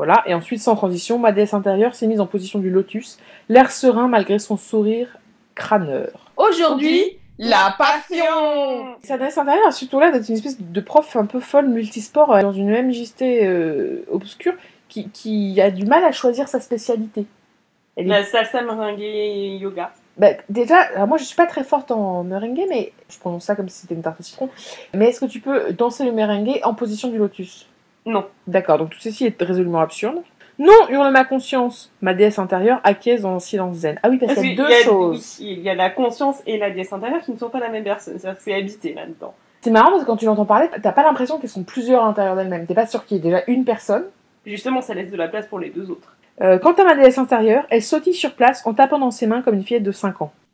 Voilà, et ensuite, sans transition, ma déesse intérieure s'est mise en position du lotus, l'air serein malgré son sourire crâneur. Aujourd'hui, la passion. Sa déesse intérieure a surtout l'air d'être une espèce de prof un peu folle multisport dans une MJT obscure qui a du mal à choisir sa spécialité. La salsa merengue yoga. Bah, déjà, alors moi je suis pas très forte en merengue, mais je prononce ça comme si c'était une tarte au citron. Mais est-ce que tu peux danser le merengue en position du lotus? Non. D'accord, donc tout ceci est résolument absurde. Non, hurle ma conscience. Ma déesse intérieure acquiesce dans un silence zen. Ah oui, parce qu'il y a deux choses. Oui, il y a la conscience et la déesse intérieure qui ne sont pas la même personne. C'est-à-dire que c'est habité là-dedans. C'est marrant parce que quand tu l'entends parler, t'as pas l'impression qu'elles sont plusieurs à l'intérieur d'elles-mêmes. T'es pas sûr qu'il y ait déjà une personne. Justement, ça laisse de la place pour les deux autres. Quant à ma déesse intérieure, elle sautille sur place en tapant dans ses mains comme une fillette de 5 ans.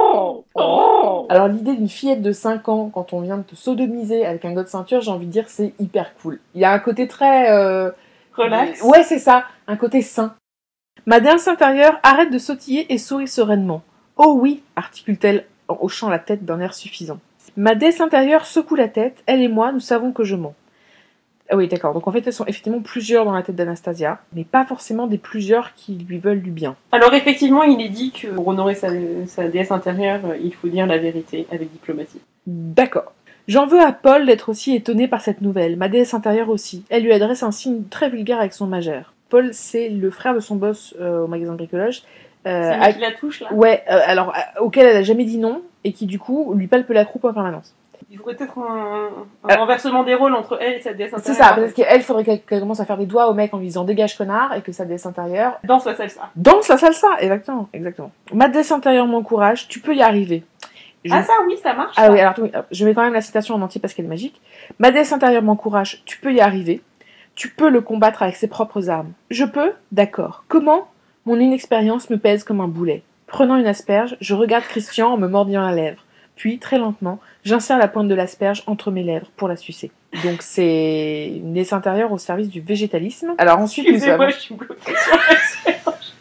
Oh. Alors l'idée d'une fillette de 5 ans, quand on vient de te sodomiser avec un god ceinture, j'ai envie de dire c'est hyper cool. Il y a un côté très... relax. Ouais, c'est ça, un côté sain. Ma déesse intérieure arrête de sautiller et sourit sereinement. Oh oui, articule-t-elle en hochant la tête d'un air suffisant. Ma déesse intérieure secoue la tête, elle et moi, nous savons que je mens. Ah oui, d'accord. Donc en fait, elles sont effectivement plusieurs dans la tête d'Anastasia, mais pas forcément des plusieurs qui lui veulent du bien. Alors effectivement, il est dit que pour honorer sa déesse intérieure, il faut dire la vérité avec diplomatie. D'accord. J'en veux à Paul d'être aussi étonné par cette nouvelle, ma déesse intérieure aussi. Elle lui adresse un signe très vulgaire avec son majeur. Paul, c'est le frère de son boss au magasin de bricolage. C'est lui qui la touche, là? Ouais, alors auquel elle a jamais dit non, et qui du coup lui palpe la croupe en permanence. Il faudrait peut-être un renversement des rôles entre elle et sa déesse intérieure. C'est ça, parce qu'elle, faudrait qu'elle commence à faire des doigts au mec en lui disant dégage connard, et que sa déesse intérieure... Danse la salsa. Danse la salsa, exactement. Ma déesse intérieure m'encourage, tu peux y arriver. Ah ça oui, ça marche. Ah ça. Oui, alors je mets quand même la citation en entier parce qu'elle est magique. Ma déesse intérieure m'encourage, tu peux y arriver. Tu peux le combattre avec ses propres armes. Je peux? D'accord. Comment? Mon inexpérience me pèse comme un boulet. Prenant une asperge, je regarde Christian en me mordillant la lèvre. Puis, très lentement, j'insère la pointe de l'asperge entre mes lèvres pour la sucer. Donc c'est une déesse intérieure au service du végétalisme. Alors ensuite, excusez-moi, je suis bloquée sur l'asperge.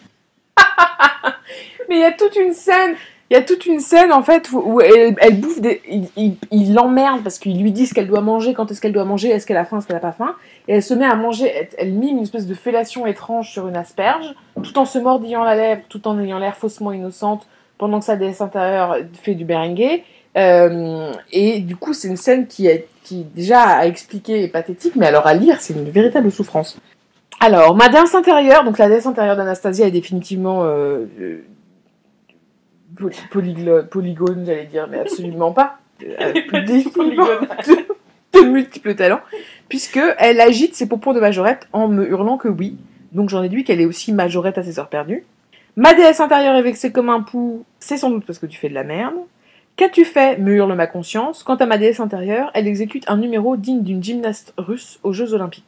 Mais il y a toute une scène en fait où elle bouffe il l'emmerde parce qu'il lui dit ce qu'elle doit manger, quand est-ce qu'elle doit manger, est-ce qu'elle a faim, est-ce qu'elle a pas faim, et elle se met à manger, elle mime une espèce de fellation étrange sur une asperge, tout en se mordillant la lèvre, tout en ayant l'air faussement innocente, pendant que sa déesse intérieure fait du berengue. Et du coup c'est une scène qui déjà à expliquer est pathétique, mais alors à lire c'est une véritable souffrance. Alors ma déesse intérieure, donc la déesse intérieure d'Anastasia est définitivement polygone, j'allais dire, mais absolument pas. Définitivement de multiples talents, puisque elle agite ses pompons de majorette en me hurlant que oui. Donc j'en déduis qu'elle est aussi majorette à ses heures perdues. Ma déesse intérieure est vexée comme un pou, c'est sans doute parce que tu fais de la merde. Qu'as-tu fait? Me hurle ma conscience. Quant à ma déesse intérieure, elle exécute un numéro digne d'une gymnaste russe aux Jeux Olympiques.